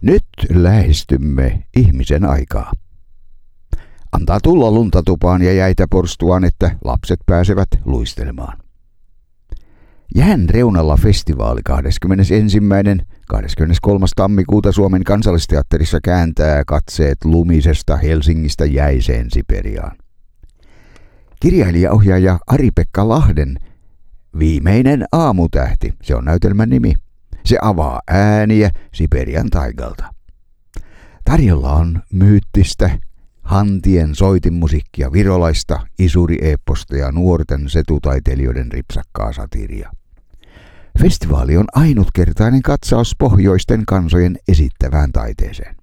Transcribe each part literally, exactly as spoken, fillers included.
Nyt lähestymme ihmisen aikaa. Antaa tulla lunta tupaan ja jäitä porstuaan, että lapset pääsevät luistelemaan. Jään reunalla festivaali kahdeskymmenesensimmäinen kahdeskymmeneskolmas tammikuuta Suomen Kansallisteatterissa kääntää katseet lumisesta Helsingistä jäiseen Siperiaan. Kirjailija-ohjaaja Ari-Pekka Lahden Viimeinen aamutähti, se on näytelmän nimi. Se avaa ääniä Siperian taigalta. Tarjolla on myyttistä, hantien soitinmusiikkia, virolaista, isuri-eepposta ja nuorten setutaiteilijoiden ripsakkaa satiria. Festivaali on ainutkertainen katsaus pohjoisten kansojen esittävään taiteeseen.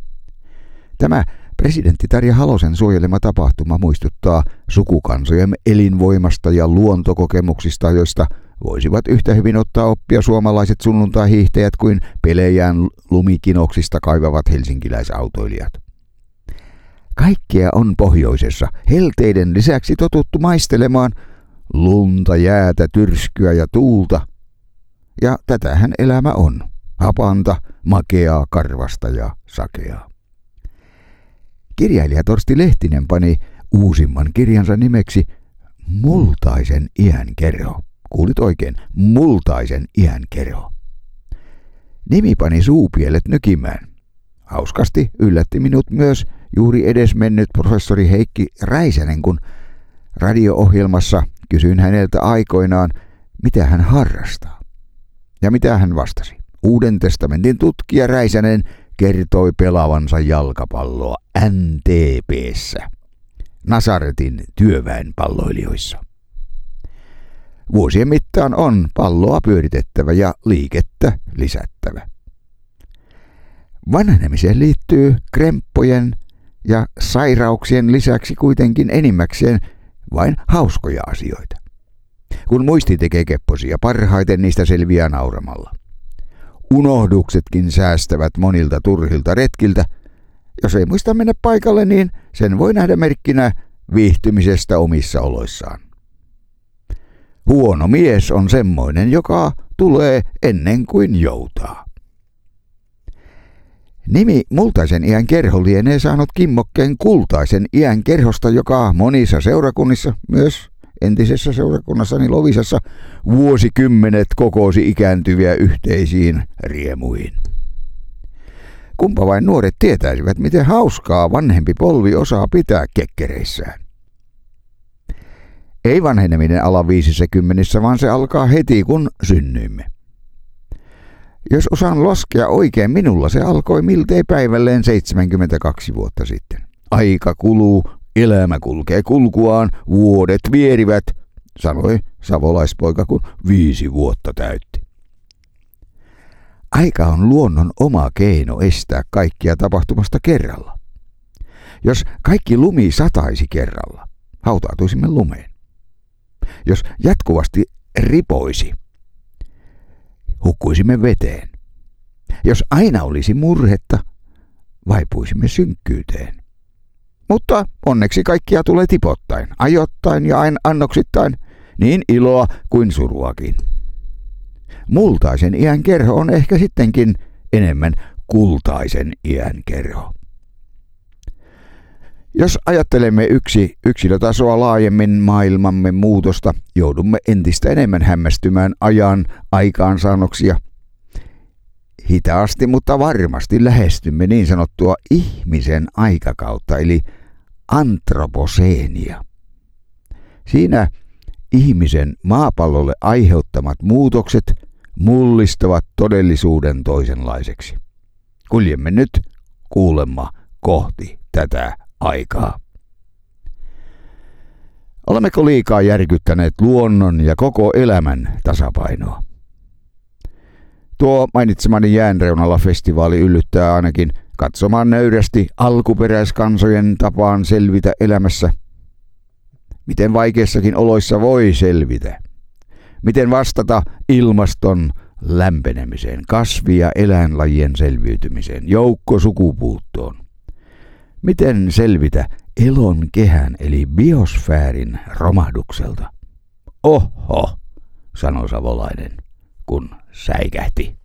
Tämä presidentti Tarja Halosen suojelema tapahtuma muistuttaa sukukansojen elinvoimasta ja luontokokemuksista, joista voisivat yhtä hyvin ottaa oppia suomalaiset sunnuntai-hiihtäjät kuin pelejään lumikinoksista kaivavat helsinkiläisautoilijat. Kaikkea on pohjoisessa helteiden lisäksi totuttu maistelemaan lunta, jäätä, tyrskyä ja tuulta. Ja tätähän elämä on. Hapanta, makeaa, karvasta ja sakeaa. Kirjailija Torsti Lehtinen pani uusimman kirjansa nimeksi Multaisen iän kerho. Kuulit oikein, Multaisen iän kerho. Nimi pani suupielet nykimään. Hauskasti yllätti minut myös juuri edesmennyt professori Heikki Räisänen, kun radio-ohjelmassa kysyin häneltä aikoinaan, mitä hän harrastaa. Ja mitä hän vastasi. Uuden testamentin tutkija Räisänen kertoi pelaavansa jalkapalloa N T P:ssä, Nasaretin työväenpalloilijoissa. Vuosien mittaan on palloa pyöritettävä ja liikettä lisättävä. Vanhenemiseen liittyy kremppojen ja sairauksien lisäksi kuitenkin enimmäkseen vain hauskoja asioita. Kun muisti tekee kepposia, parhaiten niistä selviää nauramalla. Unohduksetkin säästävät monilta turhilta retkiltä. Jos ei muista mennä paikalle, niin sen voi nähdä merkkinä viihtymisestä omissa oloissaan. Huono mies on semmoinen, joka tulee ennen kuin joutaa. Nimi Multaisen iän kerho lienee saanut kimmokkeen kultaisen iän kerhosta, joka monissa seurakunnissa, myös entisessä seurakunnassani Lovisassa, vuosikymmenet kokosi ikääntyviä yhteisiin riemuihin. Kumpa vain nuoret tietäisivät, miten hauskaa vanhempi polvi osaa pitää kekkereissään. Ei vanheneminen ala viisissä kymmenissä, vaan se alkaa heti, kun synnyimme. Jos osaan laskea oikein, minulla se alkoi miltei päivälleen seitsemänkymmentäkaksi vuotta sitten. Aika kuluu, elämä kulkee kulkuaan, vuodet vierivät, sanoi savolaispoika, kun viisi vuotta täytti. Aika on luonnon oma keino estää kaikkia tapahtumasta kerralla. Jos kaikki lumi sataisi kerralla, hautautuisimme lumeen. Jos jatkuvasti ripoisi, hukkuisimme veteen. Jos aina olisi murhetta, vaipuisimme synkkyyteen. Mutta onneksi kaikkia tulee tipottain, ajoittain ja aina annoksittain, niin iloa kuin suruakin. Multaisen iän kerho on ehkä sittenkin enemmän kultaisen iän kerho. Jos ajattelemme yksi yksilötasoa laajemmin maailmamme muutosta, joudumme entistä enemmän hämmästymään ajan aikaansaannoksia. Hitaasti, mutta varmasti lähestymme niin sanottua ihmisen aikakautta, eli antroposeenia. Siinä ihmisen maapallolle aiheuttamat muutokset mullistavat todellisuuden toisenlaiseksi. Kuljemme nyt kuulemma kohti tätä aikaa. Olemmeko liikaa järkyttäneet luonnon ja koko elämän tasapainoa? Tuo mainitsemani jäänreunalla festivaali yllyttää ainakin katsomaan nöyrästi alkuperäiskansojen tapaan selvitä elämässä. Miten vaikeissakin oloissa voi selvitä? Miten vastata ilmaston lämpenemiseen, kasvi- ja eläinlajien selviytymiseen, joukkosukupuuttoon? Miten selvitä elon kehän eli biosfäärin romahdukselta? Oho, sanoi savolainen, kun säikähti.